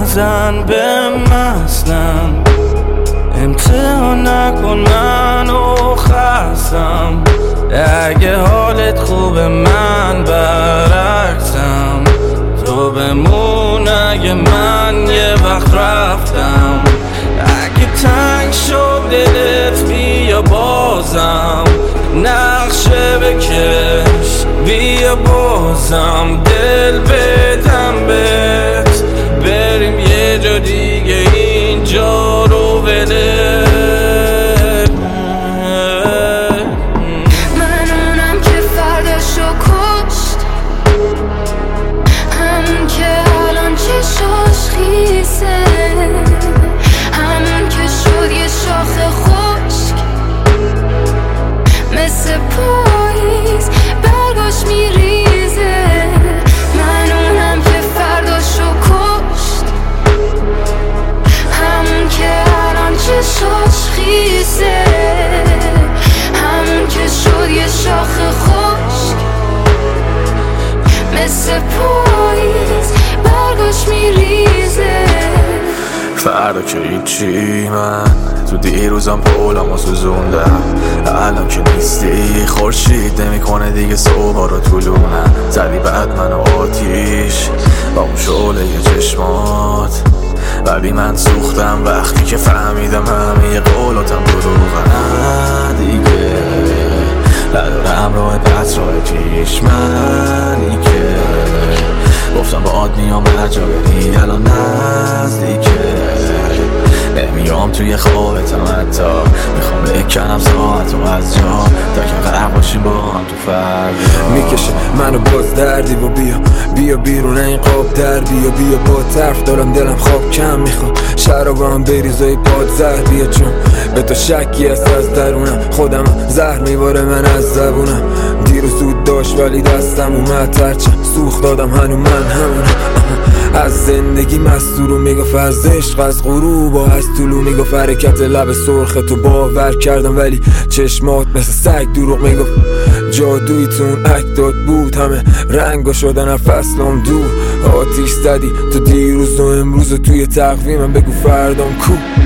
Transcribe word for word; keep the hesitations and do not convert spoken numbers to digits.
نزن به مثلم، امتحان نکن منو خستم. اگه حالت خوبه من برعکسم، تو بمون اگه من یه وقت رفتم. اگه تنگ شد دلت بیا بازم، نقشه بکش بیا بازم. دل بدم بهت بریم یه جا دیگه، اینجا رو بده. من اونم که فرداشو کشت، همون که الان چشاش خیسه، همون که شد یه شاخ خشک مثل پاییز برگاش میریزه. من اونم که فرداشو کشت، همون که الان چشاش خیسه، همون که شد یه شاخ خشک مثل پاییز برگاش میریزه. فردا که هیچی، من تو دیروزم پولمو سوزوندم. الان که نیستی خورشید نمیکنه دیگه صبح رو طولونم. زدی بعد منو آتیش با اون شعله چشمات، ولی من سوختم وقتی که فهمیدم همه قولاتم دروغن. دیگه ندارم راه دست راه پیش، من دیگه گفتم با آد میام هر جا بری، الان نزدیکه نمیام توی خوابتم، حتی میخوام بکنم ساعت و از جا تا که غرق باشیم با هم تو فردا. میکشه منو باز دردی و بیا بیا بیرون این قاب در بیا بیا با طرف دارم دلم خواب کم میخواد، شرابم بریزای پاد زهر بیا، چون به تو شکی هست از درونم، خودم زهر میباره من از زبونم. دیروز زود داشت ولی دستم اومد ترچم سوخت دادم، هنو من همونم. از زندگی مستورو میگفت، از عشق از غروب و از طولو میگفت. حرکت لب سرخ تو باور کردم ولی چشمات مثل سگ دروغ میگفت. جادویی تو اون اکتات بود، همه رنگا شدن از فصلم دور. آتیش زدی تو دیروز و امروز و توی تقویمم، بگو فردام کو.